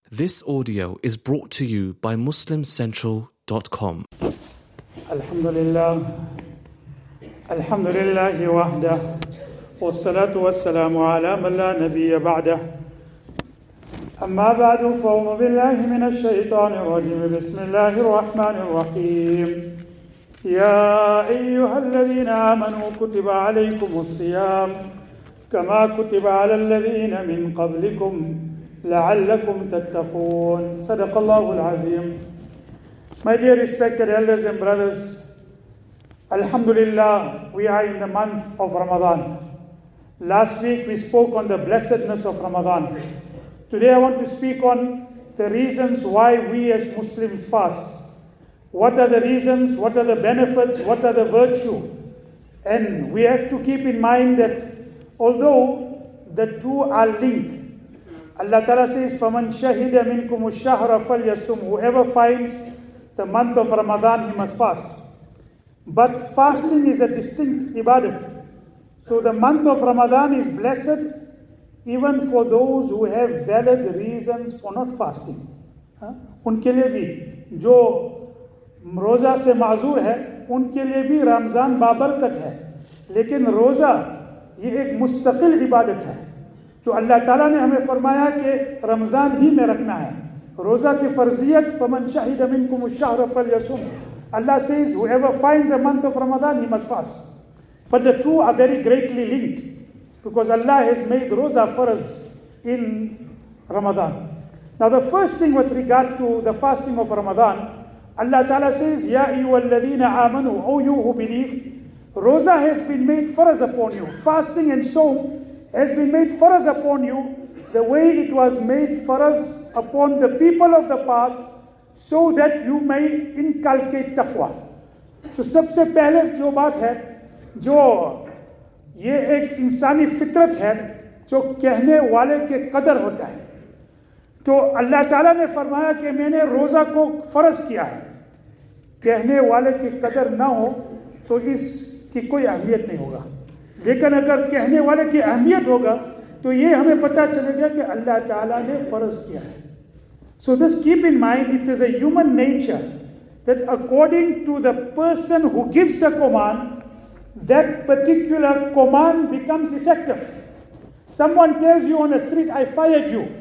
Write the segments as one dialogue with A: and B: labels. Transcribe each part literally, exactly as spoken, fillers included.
A: This audio is brought to you by muslim central dot com.
B: Alhamdulillah, Alhamdulillahi wahdah, wassalatu wassalamu ala man la nabiyya ba'dah. Amma ba'du, fa'udhu billahi minash shaitanir rajim. Bismillahir rahmanir rahim. Ya ayyuhalladhina amanu kutiba alaykumus siyam kama kutiba ala alladhina min qablikum لعلكم تتقون. صدق الله العظيم. My dear respected elders and brothers, Alhamdulillah, we are in the month of Ramadan. Last week we spoke on the blessedness of Ramadan. Today I want to speak on the reasons why we as Muslims fast. What are the reasons, what are the benefits, what are the virtue? And we have to keep in mind that although the two are linked, Allah Ta'ala says, فَمَنْ شَهِدَ مِنْكُمُ الشَّهْرَ فَلْيَصُمْ. Whoever finds the month of Ramadan, he must fast. But fasting is a distinct ibadat. So the month of Ramadan is blessed even for those who have valid reasons for not fasting. उनके लिए भी जो रोज़ा से माज़ूर है, उनके लिए भी रमज़ान बाबरकत है. लेकिन रोज़ा ये एक मुस्तकिल इबादत है जो अल्लाह ताला ने हमें फरमाया कि रमज़ान ही में रखना है. रोज़ा की फर्जियत फमन Shahid मिनकुम अश-शहर फलयसुम. Allah says whoever finds the month of Ramadan, he must fast. But the two are very greatly linked because Allah has made roza for us in Ramadan. Now the first thing with regard to the fasting of Ramadan, Allah Ta'ala says, Ya ayyuhalladhina amanu, O you who believe, roza has been made farz upon you. Fasting and sawm has been made farz upon you the way it was made farz upon the people of the past, so that you may inculcate taqwa. So सबसे पहले जो बात है, जो ये एक इंसानी फितरत है जो कहने वाले के कदर होता है. तो अल्लाह ताला ने फरमाया कि मैंने रोज़ा को फ़र्ज किया है. कहने वाले की कदर ना हो तो इसकी कोई अहमियत नहीं होगा. लेकिन अगर कहने वाले की अहमियत होगा तो ये हमें पता चलेगा कि अल्लाह ताला ने फ़र्ज किया है. So just keep in mind, it is a human nature that according to the person who gives the command, that particular command becomes effective. Someone tells you on the street, I fired you.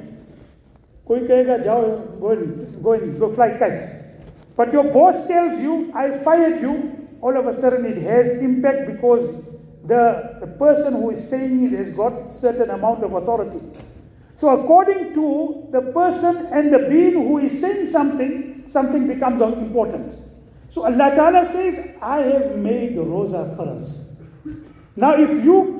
B: कोई कहेगा जाओ, go and, go and go fly kite. But your boss tells you, I fired you, all of a sudden it has impact because the, the person who is saying it has got certain amount of authority. So according to the person and the being who is saying something, something becomes important. So Allah Ta'ala says, I have made roza farz. Now if you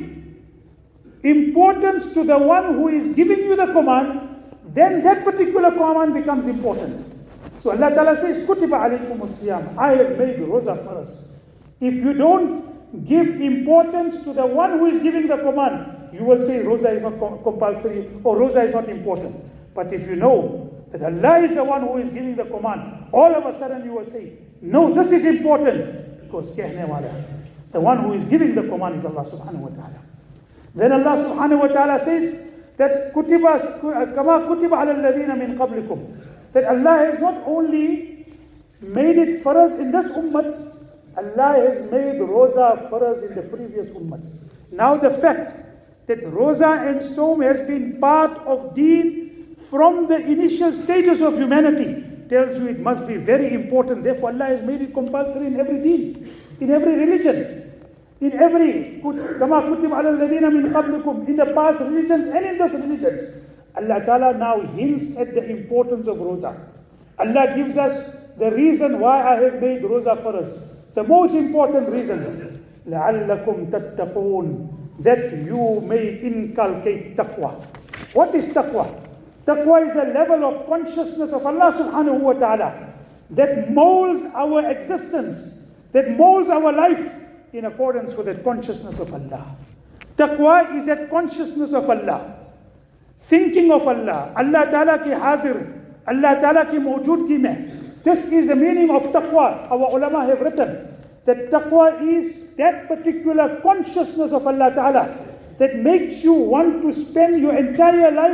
B: give importance to the one who is giving you the command, then that particular command becomes important. So Allah Ta'ala says, Kutiba alaykum as-siyam. I have made roza farz. If you don't give importance to the one who is giving the command, you will say roza is not compulsory or roza is not important. But if you know that Allah is the one who is giving the command, all of a sudden you will say, no, this is important because kehne wala, the one who is giving the command is Allah subhanahu wa ta'ala. Then Allah subhanahu wa ta'ala says that kutiba kama kutiba ala alladhina min qablikum, that Allah has not only made it for us in this ummah, Allah has made roza for us in the previous ummahs. Now the fact that roza and sawm has been part of deen from the initial stages of humanity tells you it must be very important. Therefore Allah has made it compulsory in every deen, in every religion, in every kama kutiba ala alladhina min qablikum, in the past religions and in this religions. Allah Ta'ala now hints at the importance of roza. Allah gives us the reason why I have made roza for us. The most important reason, لَعَلَّكُمْ تَتَّقُونَ, that you may inculcate taqwa. What is taqwa? Taqwa is a level of consciousness of Allah subhanahu wa ta'ala that molds our existence, that molds our life in accordance with the consciousness of Allah. Taqwa is that consciousness of Allah, thinking of Allah, Allah Ta'ala ki hazir, Allah Ta'ala ki mawjoodgi mein. This is the meaning of taqwa. Our ulama have written that taqwa is that particular consciousness of Allah Ta'ala that makes you want to spend your entire life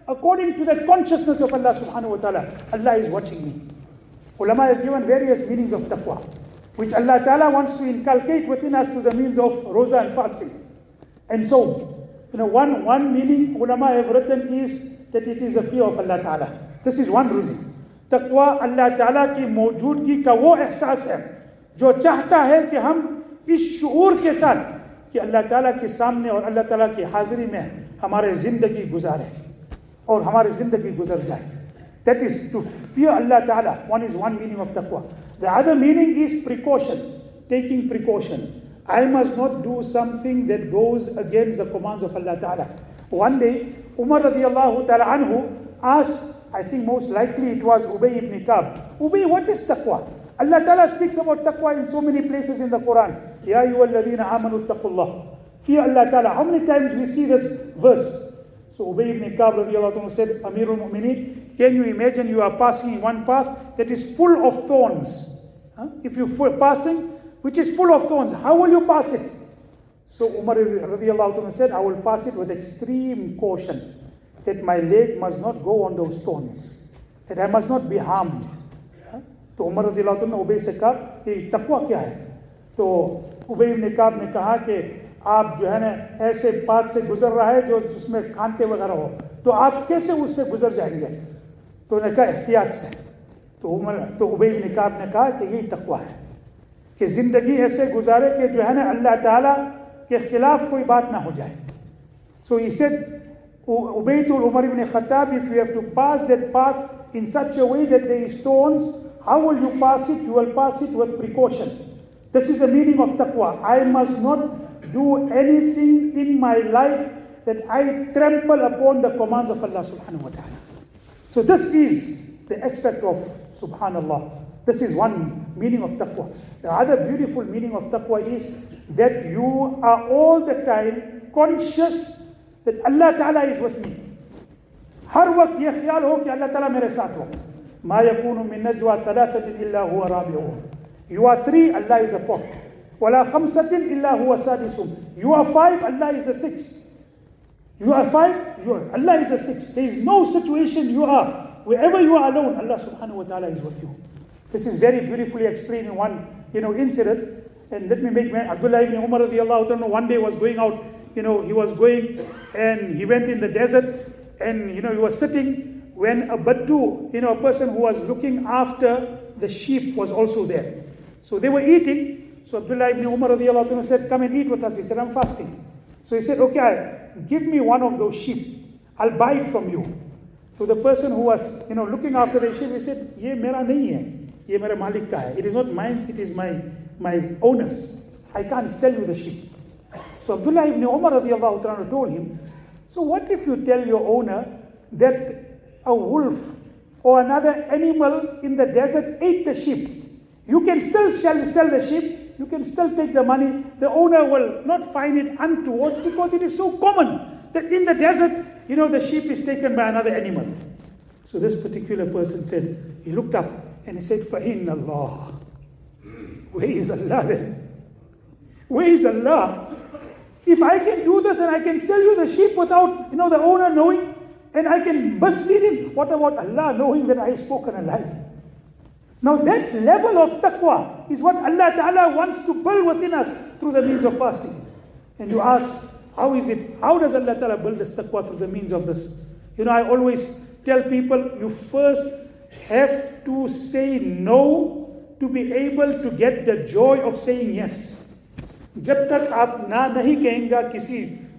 B: according to that consciousness of Allah subhanahu wa ta'ala. Allah is watching me. Ulama have given various meanings of taqwa, which Allah ta'ala wants to inculcate within us through the means of roza and fasting. And so, you know, one, one meaning ulama have written is that it is the fear of Allah ta'ala. This is one reason. Taqwa Allah ta'ala की मौजूदगी का वो एहसास है जो चाहता है कि हम इस शऊर के साथ कि अल्लाह ताला के सामने और अल्लाह ताला की हाजिरी में हमारे जिंदगी गुजारे और हमारी जिंदगी गुजर जाए. That is to fear Allah ta'ala. One is one meaning of taqwa. The other meaning is precaution, taking precaution. I must not do something that goes against the commands of Allah ta'ala. One day, Umar radiallahu ta'ala anhu asked, I think most likely it was Ubay ibn Ka'b, Ubay, what is taqwa? Allah ta'ala speaks about taqwa in so many places in the Quran. Ya ayyuhalladhina amanu taqullah. Fear Allah ta'ala. How many times we see this verse? So Ubay ibn Ka'b radiallahu ta'ala said, Amirul Mu'mineen, can you imagine you are passing in one path that is full of thorns? Huh? If you're passing, which is full of thorns, how will you pass it? So Umar radiallahu ta'ala said, I will pass it with extreme caution, that my leg must not go on those thorns, that I must not be harmed. तो उमर रज़ियल्लाहु अन्हु ने उबई से कहा कि तक़वा क्या है? तो उबई इब्न काब ने कहा कि आप जो है ना ऐसे पाथ से गुजर रहा है जो जिसमें खांते वगैरह हो, तो आप कैसे उससे गुजर जाएंगे? तो उन्होंने कहा एहतियात से. तो उमर तो उबई इब्न काब ने कहा कि यही तक़वा है कि जिंदगी ऐसे गुजारे कि जो है ना अल्लाह ताला के खिलाफ कोई बात ना हो जाए. So he said, Ubay told Umar ibn Khattab, if you have to pass that path in such a way that there is stones, how will you pass it? You will pass it with precaution. This is the meaning of taqwa. I must not do anything in my life that I trample upon the commands of Allah subhanahu wa ta'ala. So this is the aspect of subhanallah. This is one meaning of taqwa. The other beautiful meaning of taqwa is that you are all the time conscious that Allah ta'ala is with me. हर वक्त ये ख्याल हो कि अल्लाह ताला मेरे साथ हो. ما يكون من نجوى ثلاثة إلا هو رابعهم. You are three, Allah is the fourth. ولا خمسة إلا هو سادسهم. You are five, Allah is the sixth. You are five, you are, Allah is the sixth. There is no situation you are. Wherever you are alone, Allah subhanahu wa ta'ala is with you. This is very beautifully explained in one, you know, incident. And let me make my Abdullah ibn Umar radiallahu anhu one day was going out, you know, he was going and he went in the desert and, you know, he was sitting when a baddu, you know, a person who was looking after the sheep was also there. So they were eating. So Abdullah ibn Umar radiallahu anhu said, come and eat with us. He said, I'm fasting. So he said, okay, give me one of those sheep. I'll buy it from you. So the person who was, you know, looking after the sheep, he said, ye mera nahi hai. Ye mera malik ka hai. It is not mine, it is my, my owner's. I can't sell you the sheep. So Abdullah ibn Umar radiallahu anhu told him, so what if you tell your owner that a wolf or another animal in the desert ate the sheep? You can still sell, sell the sheep, you can still take the money. The owner will not find it untoward because it is so common that in the desert, you know, the sheep is taken by another animal. So this particular person said, he looked up and he said, فَإِنَّ اللَّهِ. Where is Allah then? Where is Allah? If I can do this and I can sell you the sheep without, you know, the owner knowing, and I can mislead him, what about Allah knowing that I have spoken a lie? Now that level of taqwa is what Allah Ta'ala wants to build within us through the means of fasting. And you ask, how is it, how does Allah Ta'ala build this taqwa through the means of this? You know, I always tell people, you first have to say no to be able to get the joy of saying yes. जब तक आप ना नहीं कहेंगे किसी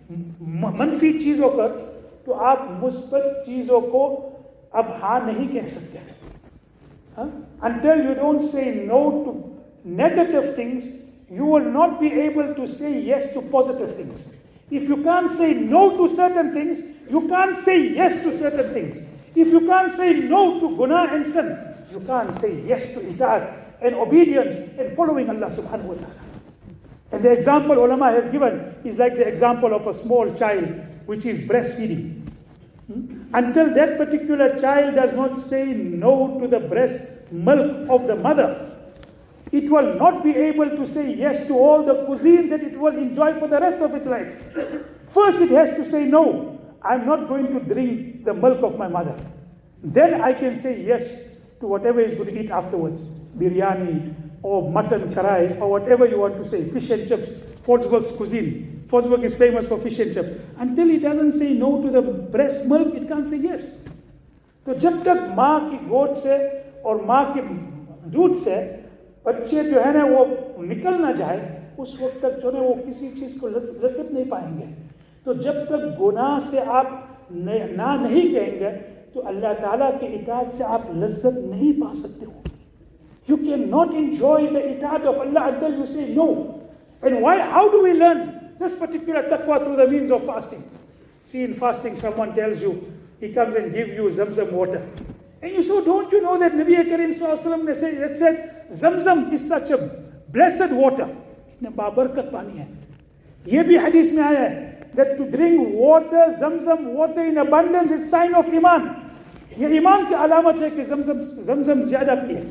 B: मनफी चीजों पर, तो आप मुस्बत चीजों को अब हाँ नहीं कह सकते. Huh? Until you don't say no to negative things, you will not be able to say yes to positive things. If you can't say no to certain things, you can't say yes to certain things. If you can't say no to guna and sin, you can't say yes to ita'at and obedience and following Allah subhanahu wa ta'ala. And the example ulama have given is like the example of a small child which is breastfeeding. Hmm? Until that particular child does not say no to the breast milk of the mother, it will not be able to say yes to all the cuisines that it will enjoy for the rest of its life. First it has to say no. I'm not going to drink the milk of my mother. Then I can say yes to whatever he's going to eat afterwards. Biryani or mutton karai or whatever you want to say. Fish and chips. Forsberg's cuisine. Forsberg is famous for fish and chips. Until he doesn't say no to the breast milk, it can't say yes. तो जब तक माँ की गोद से और माँ के दूध से बच्चे जो है ना वो निकल ना जाए, उस वक्त तक जो है वो किसी चीज को लज्जत नहीं पाएंगे. तो जब तक गुनाह से आप ना नहीं कहेंगे तो अल्लाह ताला के इताअत से आप लज्जत नहीं पा सकते हो. You cannot enjoy the itaat of Allah until you say no. And why? How do we learn this particular taqwa? Through the means of fasting. See, in fasting, someone tells you, he comes and gives you Zamzam water. And you say, don't you know that Nabi Karim Sallallahu Alaihi Wasallam said, said Zamzam is such a blessed water. इतने बाबरकत पानी है. ये भी हदीस में आया है that to drink water, Zamzam water in abundance is sign of iman. ये ईमान की अलामत है कि Zamzam Zamzam ज़्यादा पिए.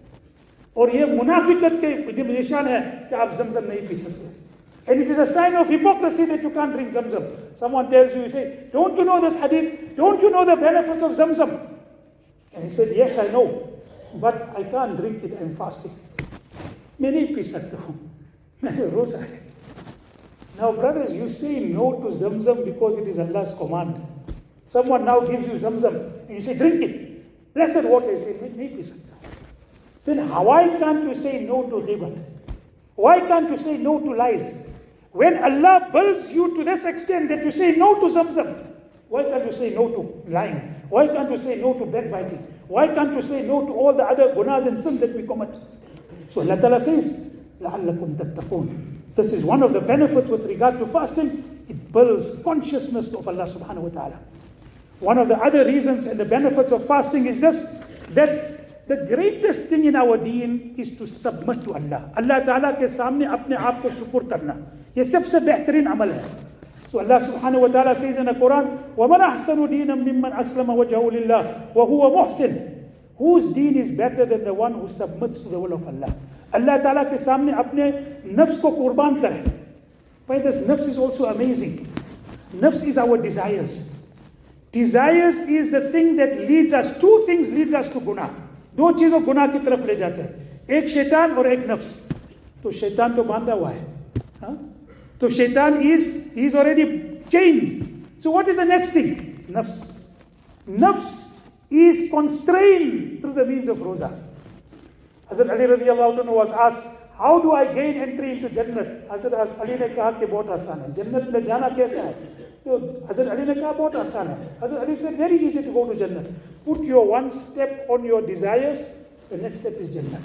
B: और ये मुनाफिकत के निशान है कि आप Zamzam नहीं पी सकते. And it is a sign of hypocrisy that you can't drink Zamzam. Someone tells you, you say, don't you know this hadith? Don't you know the benefits of Zamzam? And he said, yes, I know. But I can't drink it, I'm fasting. मैं नहीं पी सकता हूँ. मैंने रोज़ा है. Now brothers, you say no to Zamzam because it is Allah's command. Someone now gives you Zamzam and you say, drink it. Blessed water. You say, नहीं पी सकता. Then why can't you say no to ghibat? Why can't you say no to lies? When Allah builds you to this extent that you say no to Zamzam, why can't you say no to lying? Why can't you say no to backbiting? Why can't you say no to all the other gunas and sins that we commit? So Allah Ta'ala says, لَعَلَّكُمْ تَتَّقُونَ. This is one of the benefits with regard to fasting. It builds consciousness of Allah subhanahu wa ta'ala. One of the other reasons and the benefits of fasting is this, that the greatest thing in our deen is to submit to Allah. Allah Ta'ala ke samne apne aap ko supur karna. Ye sabse behtareen amal hai. So Allah subhanahu wa ta'ala says in the Quran, وَمَنْ أَحْسَنُ دِينًا مِمَّنْ أَسْلَمَ وَجْهَهُ لِلَّهِ وَهُوَ مُحْسِنٌ. Whose deen is better than the one who submits to the will of Allah? Allah Ta'ala ke samne apne nafs ko qurban kare. Why this nafs is also amazing. Nafs is our desires. Desires is the thing that leads us, two things leads us to guna. दो चीजों गुनाह की तरफ ले जाता है. एक शैतान और एक नफ्स. तो शैतान तो बांधा हुआ है. हाँ? तो शैतान is he is already chained. So what is the next thing? Nafs. Nafs is constrained through the means of roza. Hazrat Ali radiallahu anhu was asked, how do I gain entry into Jannat? Hazrat Ali ने कहा कि बहुत आसान है. जन्नत में जाना कैसा है? तो Hazrat Ali ने कहा बहुत आसान है. Hazrat Ali said very easy to go to Jannat. Put your one step on your desires, the next step is Jannat.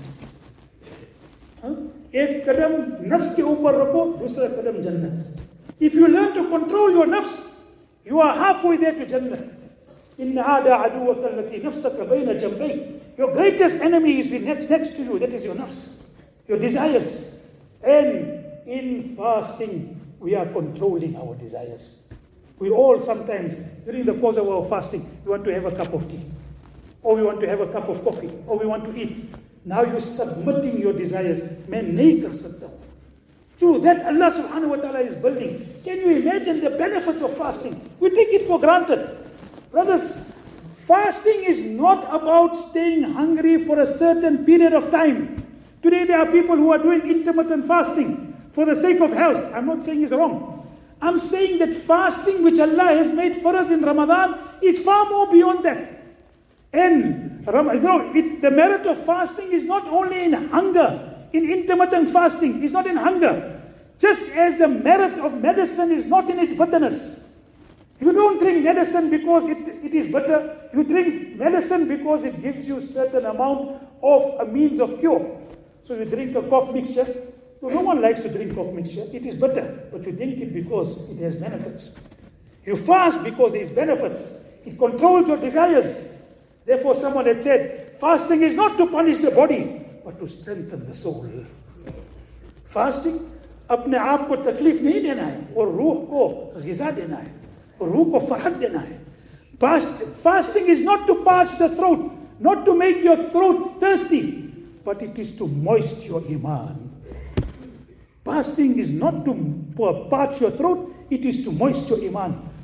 B: हाँ? एक कदम नफ्स के ऊपर रखो, दूसरा कदम जन्नत. If you learn to control your nafs, you are halfway there to Jannat. إِنَّ عَادَ عَدُوَّكَ الَّتِي نَفْسَكَ بَيْنَ جَنْبَيْكَ. Your greatest enemy is next, next to you, that is your nafs, your desires. And in fasting, we are controlling our desires. We all sometimes, during the course of our fasting, we want to have a cup of tea, or we want to have a cup of coffee, or we want to eat. Now you're submitting your desires. Main nahi kar sakta. Through that, Allah subhanahu wa ta'ala is building. Can you imagine the benefits of fasting? We take it for granted. Brothers, fasting is not about staying hungry for a certain period of time. Today there are people who are doing intermittent fasting for the sake of health. I'm not saying it's wrong. I'm saying that fasting which Allah has made for us in Ramadan is far more beyond that. And you know, it, the merit of fasting is not only in hunger, in intermittent fasting, it's not in hunger. Just as the merit of medicine is not in its bitterness. You don't drink medicine because it, it is bitter. You drink medicine because it gives you a certain amount of a means of cure. So you drink a cough mixture. So no one likes to drink cough mixture. It is bitter, but you drink it because it has benefits. You fast because there is benefits. It controls your desires. Therefore, someone had said, fasting is not to punish the body, but to strengthen the soul. Fasting, अपने आप को तकलीफ नहीं देना है, और रूह को ग़िज़ा देना है, और रूह को फरहत देना है. Fast, fasting is not to parch the throat, not to make your throat thirsty, but it is to moist your iman. Fasting is not to parch your throat, it is to moist your iman.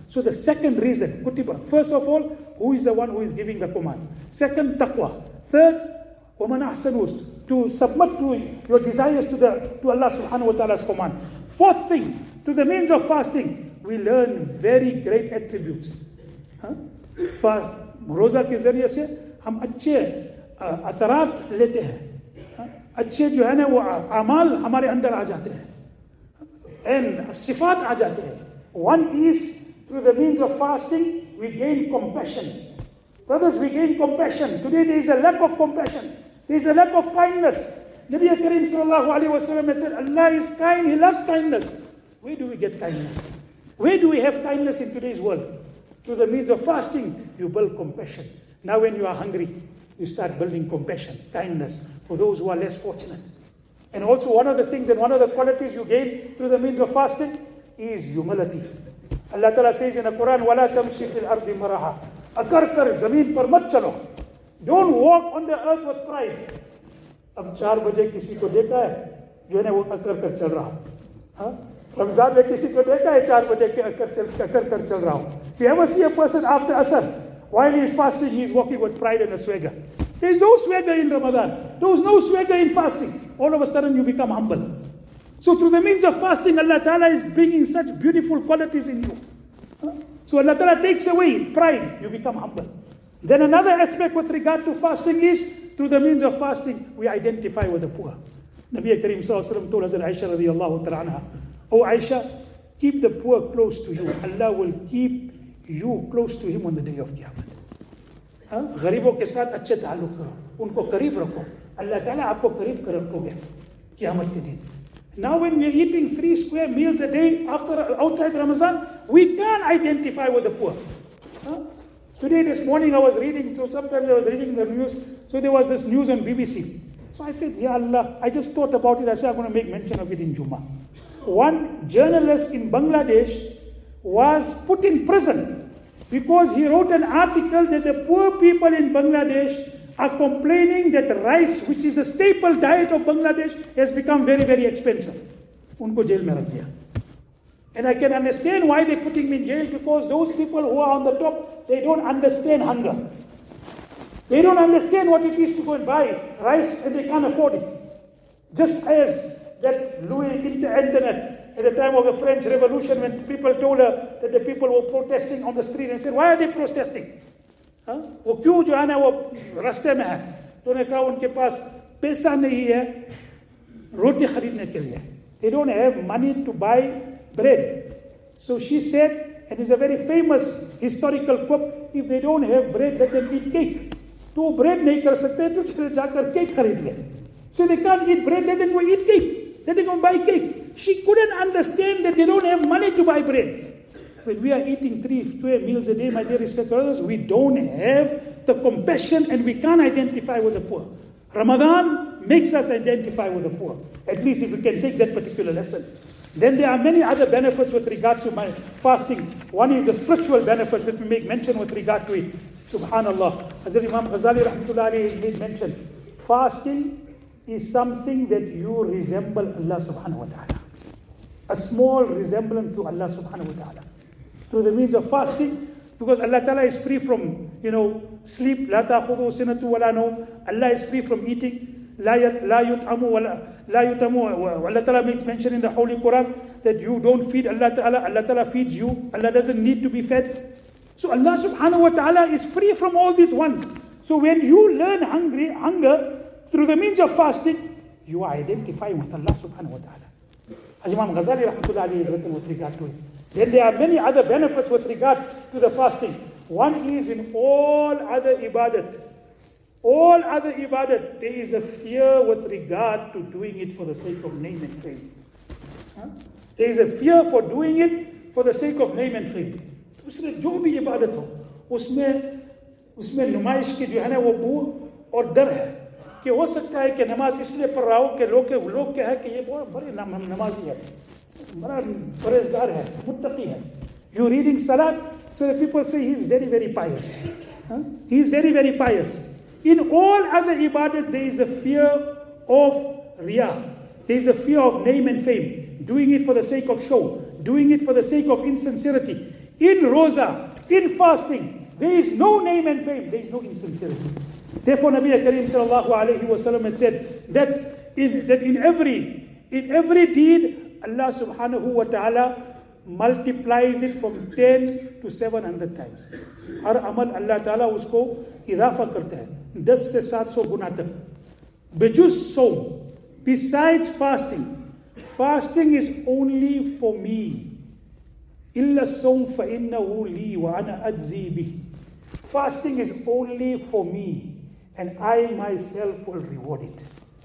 B: So the second reason, kutiba. First of all, who is the one who is giving the command? Second, taqwa. Third, وَمَنْ أَحْسَنُ, to submit to your desires to the to Allah subhanahu wa ta'ala's command. Fourth thing, to the means of fasting, we learn very great attributes. For रोज़ा के ज़रिए से हम अच्छे अथरात लेते हैं, अच्छे जो है ना वो अमाल हमारे अंदर आ जाते हैं, and सिफात आ जाते हैं. One is through the means of fasting we gain compassion. Brothers, we gain compassion. Today there is a lack of compassion. There is a lack of kindness. Nabi Kareem sallallahu alayhi wa sallam said, Allah is kind, He loves kindness. Where do we get kindness? Where do we have kindness in today's world? Through the means of fasting, you build compassion. Now when you are hungry, you start building compassion, kindness for those who are less fortunate. And also one of the things and one of the qualities you gain through the means of fasting is humility. Allah Ta'ala says in the Quran, وَلَا تَمْشِ فِي الْأَرْضِ مَرَحًا, akar kar zameen par mat chalo. Don't walk on the earth with pride. अब चार बजे किसी को देखा है जो है ना वो अकर कर चल रहा हूँ, हाँ? रमजान में किसी को देखा है चार बजे के अकर चल अकर कर चल रहा हूँ. If you ever see a person after Asr, while he is fasting, he is walking with pride and a swagger. There is no swagger in Ramadan. There is no swagger in fasting. All of a sudden you become humble. So through the means of fasting, Allah Ta'ala is bringing such beautiful qualities in you. Huh? So Allah Ta'ala takes away pride, you become humble. Then another aspect with regard to fasting is, through the means of fasting, we identify with the poor. Nabi Kareem sallallahu alaihi wasallam told us, Aisha radiallahu ta'ala anha, Oh Aisha, keep the poor close to you. Allah will keep you close to Him on the day of Qiyamah. गरीबों के साथ अच्छे ताल्लुक करो, उनको करीब रखो, Allah Ta'ala आपको करीब कर रखोगे क़यामत के दिन. Now when we are eating three square meals a day after outside Ramadan, we can't identify with the poor. Huh? Today, this morning I was reading, so sometimes I was reading the news, so there was this news on B B C. So I said, Ya Allah, I just thought about it, I said I'm going to make mention of it in Jummah. One journalist in Bangladesh was put in prison because he wrote an article that the poor people in Bangladesh are complaining that rice, which is the staple diet of Bangladesh, has become very, very expensive. Unko jail mein rakh diya. And I can understand why they're putting me in jail, because those people who are on the top, they don't understand hunger. They don't understand what it is to go and buy rice and they can't afford it. Just as that Louis Antoinette, at the time of the French Revolution, when people told her that the people were protesting on the street, and said, why are they protesting? वो क्यों जो है ना वो रास्ते में है? तो उन्होंने कहा उनके पास पैसा नहीं है रोटी खरीदने के लिए. They don't have money to buy bread. So she said, and it's a very famous historical quote, if they don't have bread, let them eat cake. तो bread नहीं कर सकते तो चले जाकर cake खरीद ले. So they can't eat bread, let them go eat cake. Let them go buy cake. She couldn't understand that they don't have money to buy bread. When we are eating three square meals a day, my dear respected brothers, we don't have the compassion and we can't identify with the poor. Ramadan makes us identify with the poor. At least if we can take that particular lesson. Then there are many other benefits with regard to my fasting. One is the spiritual benefits that we make mention with regard to it. Subhanallah. Hazrat Imam Ghazali rahmatullah alayhi has made mention. Fasting is something that you resemble Allah subhanahu wa ta'ala. A small resemblance to Allah subhanahu wa ta'ala. Through the means of fasting, because Allah Ta'ala is free from, you know, sleep. La ta'khudhu sinatu wa la nawm. Allah is free from eating. La yut'amu wa la yutamu. Allah Ta'ala makes mention in the Holy Quran that you don't feed Allah Ta'ala. Allah Ta'ala feeds you. Allah doesn't need to be fed. So Allah subhanahu wa ta'ala is free from all these ones. So when you learn hungry, hunger through the means of fasting, you are identifying with Allah subhanahu wa ta'ala. As Imam Ghazali rahmatullah alayhi has written with regard to it. Then there are many other benefits with regard to the fasting. One is in all other ibadat. All other ibadat, there is a fear with regard to doing it for the sake of name and fame. Huh? There is a fear for doing it for the sake of name and fame. उसमें जो भी इबादत हो, उसमें उसमें नुमाइश की जो है ना वो बू और डर है कि हो सकता है कि नमाज इसलिए पढ़ रहा हो कि लोग लोग क्या है कि ये बहुत बड़े नमाजी है, बड़ा परहेजगार है, मुत्तकी है. You reading salat, so the people say he is very very pious. Huh? He is very very pious. In all other ibadat, there is a fear of riyah. There is a fear of name and fame. Doing it for the sake of show. Doing it for the sake of insincerity. in roza, in fasting, there is no name and fame, there is no insincerity. Therefore, Nabi Kareem sallallahu alayhi wa sallam had said that in, that in every in every deed, Allah subhanahu wa ta'ala multiplies it from ten to seven hundred times. हर अमल अल्लाह ताला उसको इजाफा करता है दस से सात सौ गुना तक. बेजुस सौम, besides fasting, fasting is only for me. إلا الصوم فإنه لي وأنا أجزي به. Fasting is only for me, and I myself will reward it.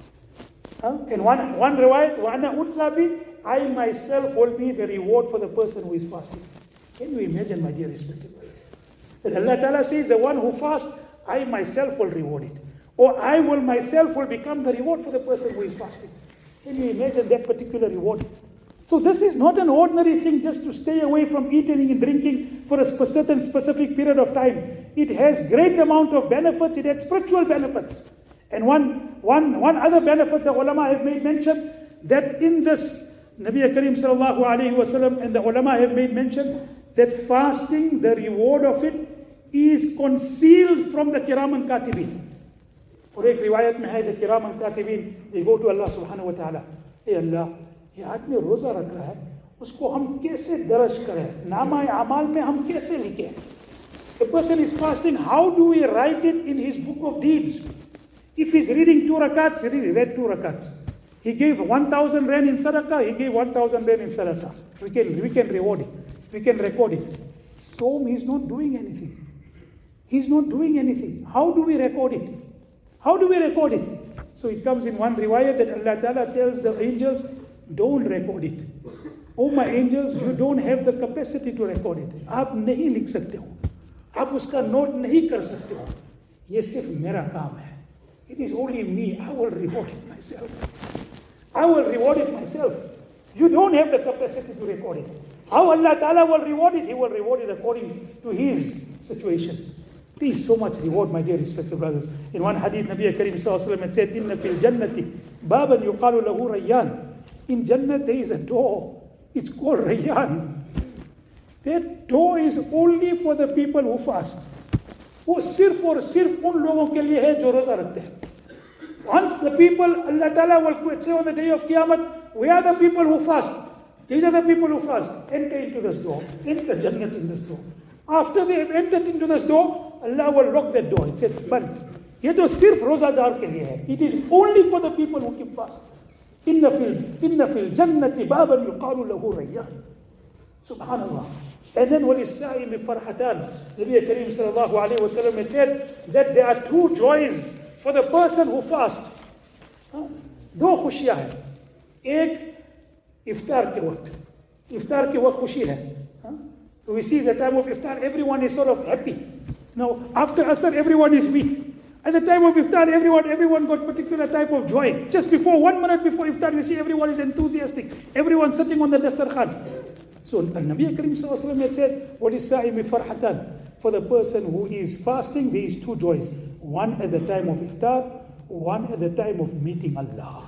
B: Huh? And one one riwayat, وأنا أجزى به, I myself will be the reward for the person who is fasting. Can you imagine, my dear respected brothers? That Allah Ta'ala says, the one who fasts, I myself will reward it. Or I will myself will become the reward for the person who is fasting. Can you imagine that particular reward? So this is not an ordinary thing just to stay away from eating and drinking for a certain specific period of time. It has great amount of benefits. It has spiritual benefits. And one, one, one other benefit the ulama have made mention, that in this, Nabi Kareem sallallahu alayhi wa sallam and the ulama have made mention that fasting, the reward of it is concealed from the kiram and katibin. और एक रिवायत में है, the kiram and katibin, they go to Allah subhanahu wa ta'ala. Hey Allah, ये आदमी रोजा रख रहा है, उसको हम कैसे दर्ज करें, नामा अमाल में हम कैसे लिखें? The person is fasting, how do we write it in his book of deeds? If he's reading two rakats, he read two rakats. He gave one thousand rand in sadaqah, he gave one thousand rand in sadaqah. We can, we can reward it. We can record it. So he's not doing anything. He's not doing anything. How do we record it? How do we record it? So it comes in one riwayah that Allah Ta'ala tells the angels, don't record it. Oh my angels, you don't have the capacity to record it. आप नहीं लिख सकते हो. आप उसका note नहीं कर सकते हो. ये सिर्फ मेरा काम है. It is only me. I will reward it myself. I will reward it myself. You don't have the capacity to record it. How Allah Ta'ala will reward it? He will reward it according to His situation. Please, so much reward, my dear respected brothers. In one hadith, Nabi Kareem sallallahu alayhi wa sallam had said, Inna fil jannati baban yuqalu lahu rayyan. In Jannah there is a door. It's called Rayyan. That door is only for the people who fast. वो सिर्फ और सिर्फ उन लोगों के लिए है जो रोजा रखते हैं. Once the people, Allah Ta'ala will say on the day of Qiyamah, we are the people who fast. These are the people who fast. Enter into this door. Enter Jannah in this door. After they have entered into this door, Allah will lock that door. He said, but ये तो सिर्फ रोजादार के लिए है. It is only for the people who keep fast. Inna fil, inna fil jannati baban yuqalu lahu rayyan. Subhanallah. And then وَلِلسَّائِمِ فَرْحَتَانِ. Nabi Kareem sallallahu alayhi wa sallam had said that there are two joys for the person who fasts. दो खुशियाँ हैं. एक इफ्तार के वक्त. इफ्तार के वक्त खुशी है. So we see the time of iftar, everyone is sort of happy. Now, after Asr, everyone is weak. At the time of iftar, everyone, everyone got particular type of joy. Just before, one minute before iftar, you see everyone is enthusiastic. Everyone sitting on the dastarkhan. So, Nabi Kareem sallallahu alayhi wa sallam had said, وَلِلسَّائِمِ فَرْحَتَانِ. For the person who is fasting, there is two joys. One at the time of iftar, one at the time of meeting Allah.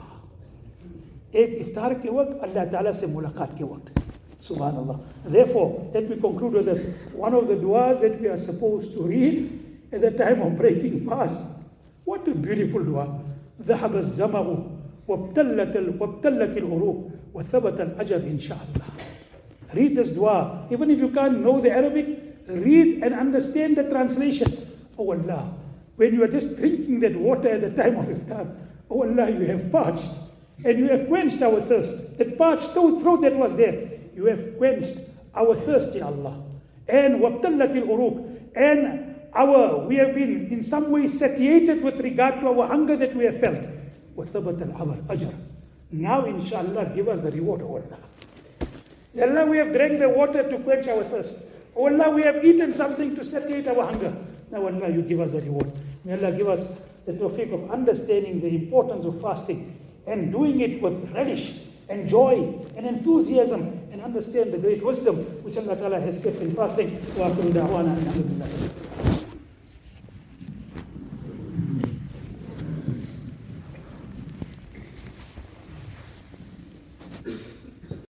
B: Ek iftar ke waqt, Allah Ta'ala se mulaqat ke waqt. Subhanallah. Therefore, let me conclude with this. One of the du'as that we are supposed to read at the time of breaking fast. What a beautiful dua. ذهب الزمغ وابتلت وابتلت العروق وثبت الأجر إن شاء الله. Read this dua. Even if you can't know the Arabic, read and understand the translation. Oh Allah, when you are just drinking that water at the time of iftar, oh Allah, you have parched and you have quenched our thirst. That parched throat that was there, you have quenched our thirst, Ya Allah. And وَابْتَلَّتِ الْعُرُوقِ. And our, we have been in some way satiated with regard to our hunger that we have felt. وَثَبَتَ الْأَجْرِ. Now, inshallah, give us the reward, O Allah. Ya Allah, we have drank the water to quench our thirst. O Allah, we have eaten something to satiate our hunger. Now, Allah, you give us the reward. May Allah give us the tawfiq of understanding the importance of fasting and doing it with relish and joy and enthusiasm and understand the great wisdom which Allah Ta'ala has kept in fasting. Wa akhiru da'wana alhamdulillah.